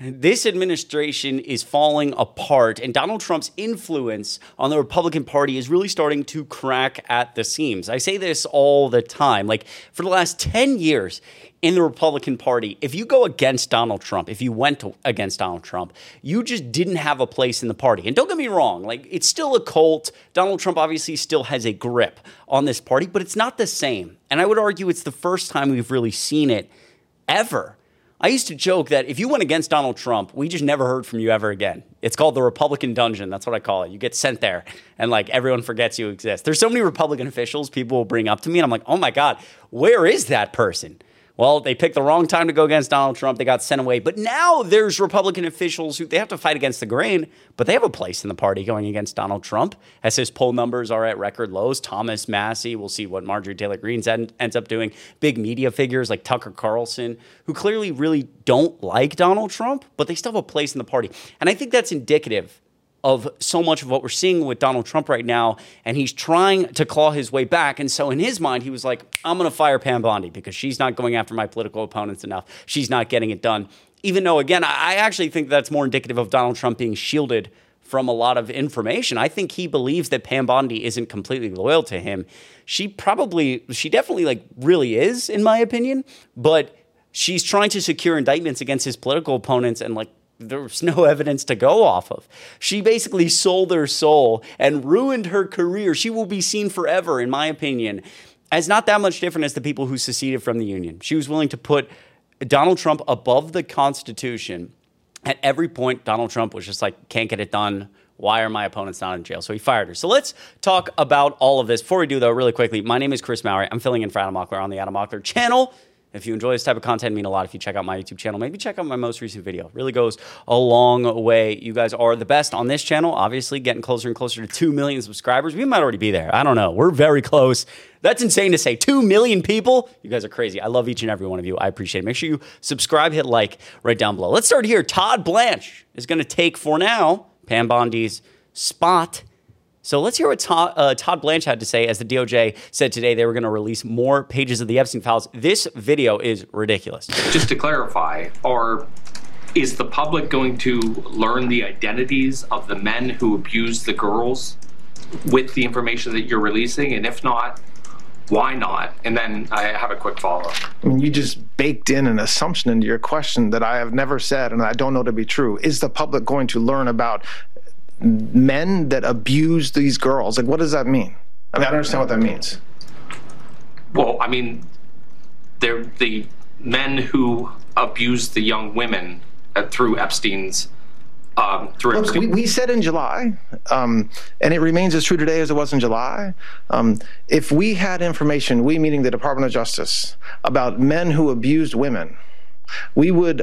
This administration is falling apart, and Donald Trump's influence on the Republican Party is really starting to crack at the seams. I say this all the time. Like, for the last 10 years in the Republican Party, if you go against Donald Trump, if you went against Donald Trump, you just didn't have a place in the party. And don't get me wrong, like, it's still a cult. Donald Trump obviously still has a grip on this party, but it's not the same. And I would argue it's the first time we've really seen it ever. I used to joke that if you went against Donald Trump, we just never heard from you ever again. It's called the Republican dungeon. That's what I call it. You get sent there and like everyone forgets you exist. There's so many Republican officials people will bring up to me and I'm like, oh my God, where is that person? Well, they picked the wrong time to go against Donald Trump. They got sent away. But now there's Republican officials who they have to fight against the grain, but they have a place in the party going against Donald Trump. As his poll numbers are at record lows, Thomas Massie, we'll see what Marjorie Taylor Greene ends up doing. Big media figures like Tucker Carlson, who clearly really don't like Donald Trump, but they still have a place in the party. And I think that's indicative of so much of what we're seeing with Donald Trump right now, and he's trying to claw his way back. And so in his mind, he was like, I'm going to fire Pam Bondi because she's not going after my political opponents enough. She's not getting it done. Even though, again, I actually think that's more indicative of Donald Trump being shielded from a lot of information. I think he believes that Pam Bondi isn't completely loyal to him. She definitely like really is, in my opinion, but she's trying to secure indictments against his political opponents and like, there's no evidence to go off of. She basically sold her soul and ruined her career. She will be seen forever, in my opinion, as not that much different as the people who seceded from the Union. She was willing to put Donald Trump above the Constitution. At every point, Donald Trump was just like, can't get it done. Why are my opponents not in jail? So he fired her. So let's talk about all of this. Before we do, though, really quickly, my name is Chris Mowry. I'm filling in for Adam Mockler on the Adam Mockler channel. If you enjoy this type of content, it'd mean a lot if you check out my YouTube channel. Maybe check out my most recent video. It really goes a long way. You guys are the best on this channel. Obviously, getting closer and closer to 2 million subscribers. We might already be there. I don't know. We're very close. That's insane to say. 2 million people? You guys are crazy. I love each and every one of you. I appreciate it. Make sure you subscribe, hit like right down below. Let's start here. Todd Blanche is going to take, for now, Pam Bondi's spot. So let's hear what Todd Blanche had to say as the DOJ said today they were going to release more pages of the Epstein files. This video is ridiculous. Just to clarify, is the public going to learn the identities of the men who abused the girls with the information that you're releasing? And if not, why not? And then I have a quick follow-up. I mean, you just baked in an assumption into your question that I have never said and I don't know to be true. Is the public going to learn about men that abuse these girls? Like, what does that mean? I mean, I don't understand what that means. Well, I mean, they're the men who abused the young women through Epstein's We said in July, and it remains as true today as it was in July. If we had information, we meaning the Department of Justice, about men who abused women, we would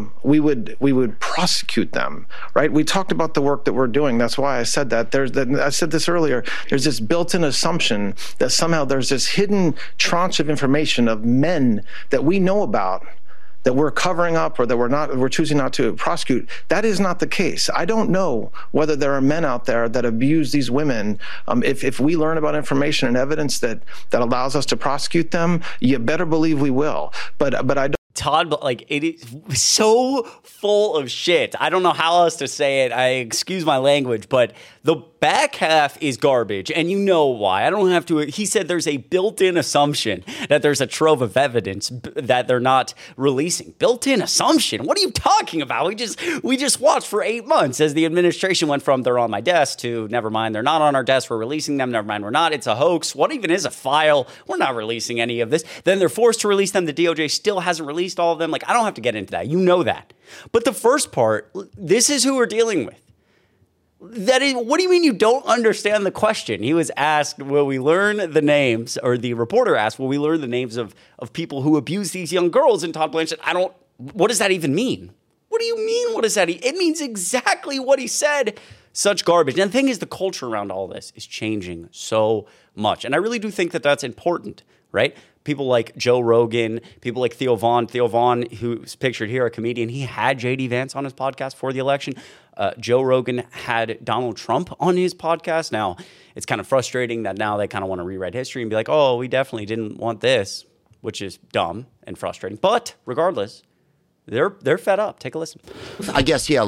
prosecute them, right? We talked about the work that we're doing. That's why I said that. I said this earlier. There's this built-in assumption that somehow there's this hidden tranche of information of men that we know about that we're covering up or that we're choosing not to prosecute. That is not the case. I don't know whether there are men out there that abuse these women. If we learn about information and evidence that allows us to prosecute them, you better believe we will. But I don't. Todd, like, it is so full of shit. I don't know how else to say it. Excuse my language, but the back half is garbage, and you know why. I don't have to. He said there's a built-in assumption that there's a trove of evidence that they're not releasing. Built-in assumption? What are you talking about? We just watched for 8 months as the administration went from they're on my desk to never mind, they're not on our desk, we're releasing them, never mind, we're not, it's a hoax. What even is a file? We're not releasing any of this. Then they're forced to release them. The DOJ still hasn't released all of them. Like, I don't have to get into that. You know that. But the first part, this is who we're dealing with. That is, what do you mean you don't understand the question? He was asked, will we learn the names, or the reporter asked, will we learn the names of people who abuse these young girls? And Todd Blanche said, what does that even mean? What do you mean, what does that mean? It means exactly what he said. Such garbage. And the thing is, the culture around all this is changing so much. And I really do think that that's important, right? People like Joe Rogan, people like Theo Vaughn. Theo Vaughn, who's pictured here, a comedian, he had J.D. Vance on his podcast for the election. Joe Rogan had Donald Trump on his podcast. Now, it's kind of frustrating that now they kind of want to rewrite history and be like, oh, we definitely didn't want this, which is dumb and frustrating. But regardless, they're fed up. Take a listen. I guess, yeah,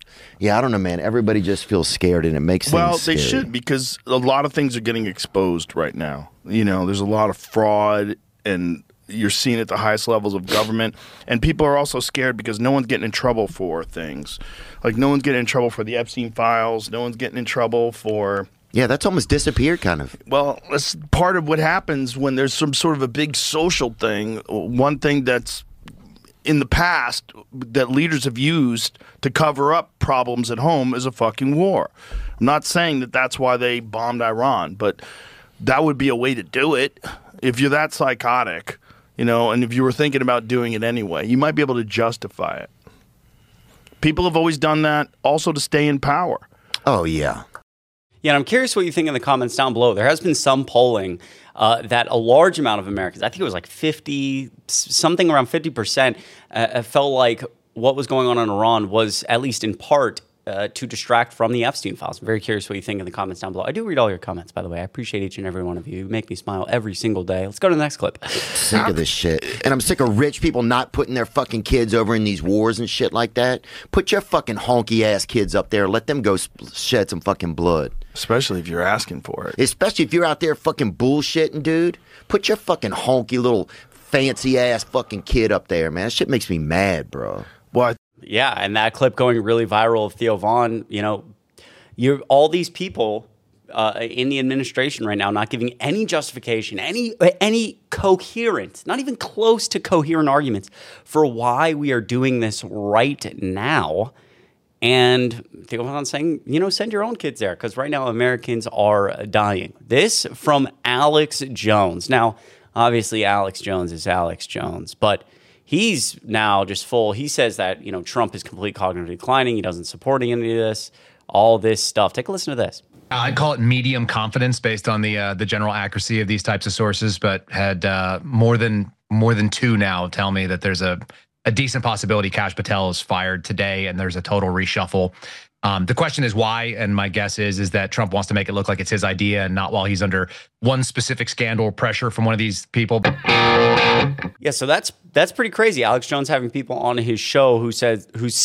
I don't know, man. Everybody just feels scared, and it makes things they scary. should, because a lot of things are getting exposed right now. There's a lot of fraud, and you're seeing it at the highest levels of government. And people are also scared because no one's getting in trouble for things. Like, no one's getting in trouble for the Epstein files. No one's getting in trouble for... Yeah, that's almost disappeared, kind of. Well, that's part of what happens when there's some sort of a big social thing. One thing that's in the past that leaders have used to cover up problems at home is a fucking war. I'm not saying that that's why they bombed Iran, but that would be a way to do it. If you're that psychotic, and if you were thinking about doing it anyway, you might be able to justify it. People have always done that also to stay in power. Oh, yeah. Yeah, and I'm curious what you think in the comments down below. There has been some polling that a large amount of Americans, I think it was like 50, something around 50%, felt like what was going on in Iran was, at least in part, to distract from the Epstein files. I'm very curious what you think in the comments down below. I do read all your comments, by the way. I appreciate each and every one of you. You make me smile every single day. Let's go to the next clip. Sick of this shit. And I'm sick of rich people not putting their fucking kids over in these wars and shit like that. Put your fucking honky-ass kids up there. Let them go shed some fucking blood. Especially if you're asking for it. Especially if you're out there fucking bullshitting, dude. Put your fucking honky little fancy-ass fucking kid up there, man. That shit makes me mad, bro. What? Yeah, and that clip going really viral of Theo Vaughn, you're all these people in the administration right now not giving any justification, any coherent, not even close to coherent arguments for why we are doing this right now. And Theo Vaughn saying, send your own kids there, because right now Americans are dying. This from Alex Jones. Now, obviously, Alex Jones is Alex Jones, but he's now just full. He says that, Trump is completely cognitive declining. He doesn't support any of this, all this stuff. Take a listen to this. I'd call it medium confidence based on the general accuracy of these types of sources, but had more than two now tell me that there's a decent possibility Kash Patel is fired today and there's a total reshuffle. The question is why, and my guess is that Trump wants to make it look like it's his idea and not while he's under one specific scandal or pressure from one of these people. Yeah, so that's pretty crazy. Alex Jones having people on his show who say,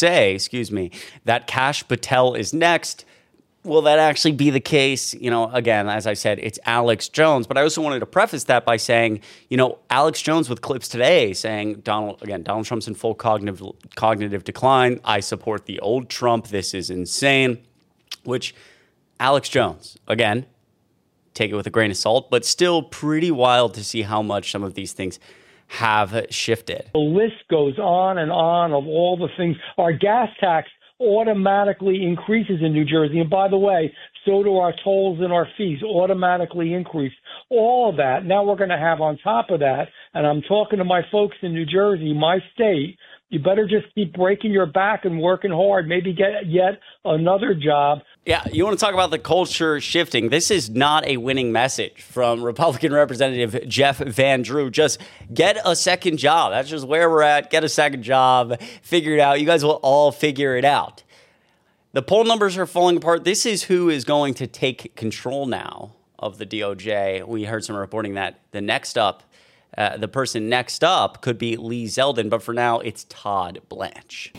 that Kash Patel is next. Will that actually be the case? Again, as I said, it's Alex Jones. But I also wanted to preface that by saying, Alex Jones with clips today saying Donald Trump's in full cognitive decline. I support the old Trump. This is insane. Which Alex Jones, again, take it with a grain of salt, but still pretty wild to see how much some of these things have shifted. The list goes on and on of all the things. Our gas tax automatically increases in New Jersey. And by the way, so do our tolls and our fees automatically increase. All of that. Now we're going to have on top of that, and I'm talking to my folks in New Jersey, my state, you better just keep breaking your back and working hard, maybe get yet another job. Yeah, you want to talk about the culture shifting. This is not a winning message from Republican Representative Jeff Van Drew. Just get a second job. That's just where we're at. Get a second job. Figure it out. You guys will all figure it out. The poll numbers are falling apart. This is who is going to take control now of the DOJ. We heard some reporting that the person next up could be Lee Zeldin, but for now, it's Todd Blanche.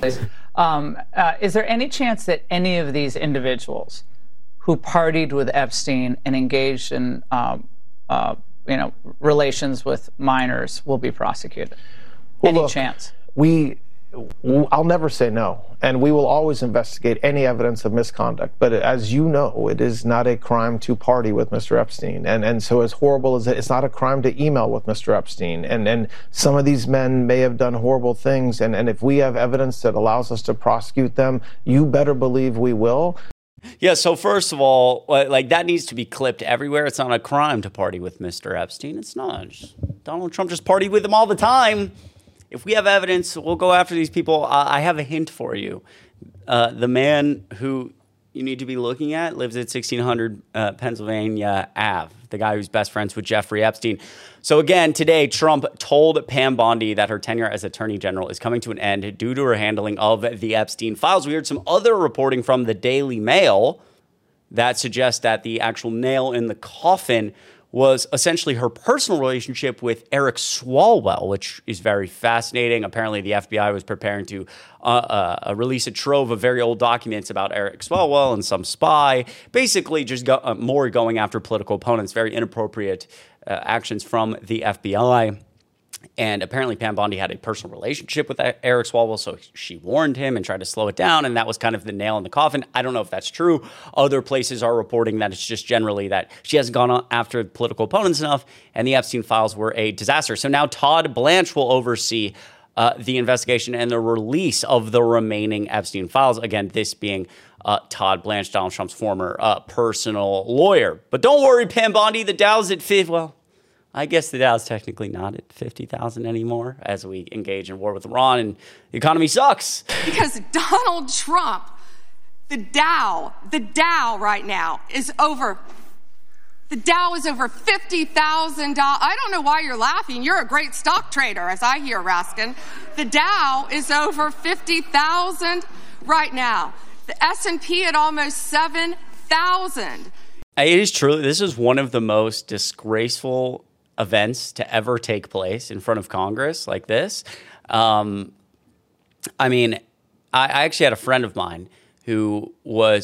Is there any chance that any of these individuals who partied with Epstein and engaged in, relations with minors will be prosecuted? Any chance? I'll never say no, and we will always investigate any evidence of misconduct. But as you know, it is not a crime to party with Mr. Epstein, and so as horrible as it's not a crime to email with Mr. Epstein. And some of these men may have done horrible things, and if we have evidence that allows us to prosecute them, you better believe we will. Yeah, so first of all, that needs to be clipped everywhere. It's not a crime to party with Mr. Epstein. It's not. Donald Trump just partied with him all the time. If we have evidence, we'll go after these people. I have a hint for you. The man who you need to be looking at lives at 1600 Pennsylvania Ave, the guy who's best friends with Jeffrey Epstein. So again, today, Trump told Pam Bondi that her tenure as Attorney General is coming to an end due to her handling of the Epstein files. We heard some other reporting from the Daily Mail that suggests that the actual nail in the coffin was essentially her personal relationship with Eric Swalwell, which is very fascinating. Apparently, the FBI was preparing to release a trove of very old documents about Eric Swalwell and some spy, basically just more going after political opponents, very inappropriate actions from the FBI. And apparently Pam Bondi had a personal relationship with Eric Swalwell, so she warned him and tried to slow it down, and that was kind of the nail in the coffin. I don't know if that's true. Other places are reporting that it's just generally that she hasn't gone after political opponents enough, and the Epstein files were a disaster. So now Todd Blanche will oversee the investigation and the release of the remaining Epstein files. Again, this being Todd Blanche, Donald Trump's former personal lawyer. But don't worry, Pam Bondi, the Dow's at 50. Well, I guess the Dow's technically not at 50,000 anymore as we engage in war with Iran and the economy sucks. Because Donald Trump, the Dow right now is over. The Dow is over $50,000. I don't know why you're laughing. You're a great stock trader, as I hear, Raskin. The Dow is over 50,000 right now. The S&P at almost 7,000. It is true. This is one of the most disgraceful events to ever take place in front of Congress like this. I mean, I actually had a friend of mine who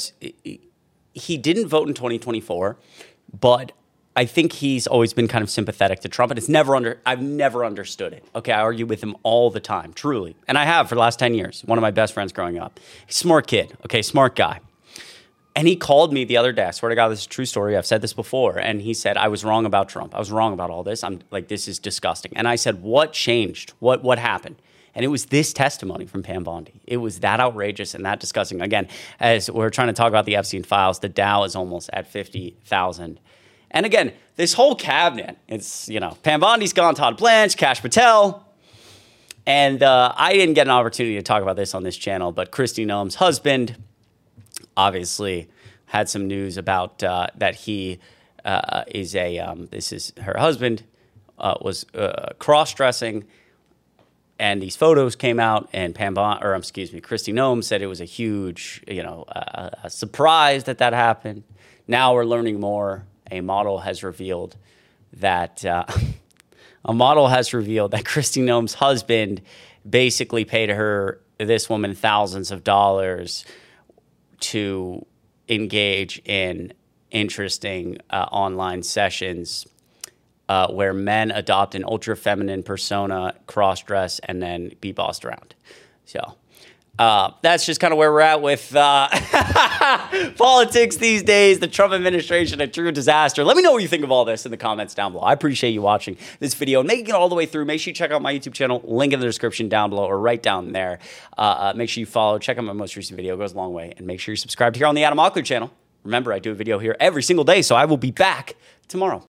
he didn't vote in 2024, but I think he's always been kind of sympathetic to Trump, and I've never understood it. Okay, I argue with him all the time, truly. And I have for the last 10 years. One of my best friends growing up. Smart kid, okay, smart guy. And he called me the other day. I swear to God, this is a true story. I've said this before. And he said, I was wrong about Trump. I was wrong about all this. I'm like, this is disgusting. And I said, what changed? What happened? And it was this testimony from Pam Bondi. It was that outrageous and that disgusting. Again, as we're trying to talk about the Epstein files, the Dow is almost at 50,000. And again, this whole cabinet, it's, Pam Bondi's gone, Todd Blanche, Kash Patel. And I didn't get an opportunity to talk about this on this channel, but Kristi Noem's husband obviously had some news about that he is this is her husband, was cross-dressing, and these photos came out, and Kristi Noem said it was a huge, a surprise that happened. Now we're learning more. A model has revealed that Kristi Noem's husband basically paid this woman thousands of dollars to engage in interesting online sessions where men adopt an ultra-feminine persona, cross-dress, and then be bossed around. So that's just kind of where we're at with politics these days. The Trump administration, a true disaster. Let me know what you think of all this in the comments down below. I appreciate you watching this video and making it all the way through. Make sure you check out my YouTube channel. Link in the description down below or right down there. Make sure you follow. Check out my most recent video. It goes a long way. And make sure you're subscribed here on the Adam Mockler channel. Remember, I do a video here every single day, so I will be back tomorrow.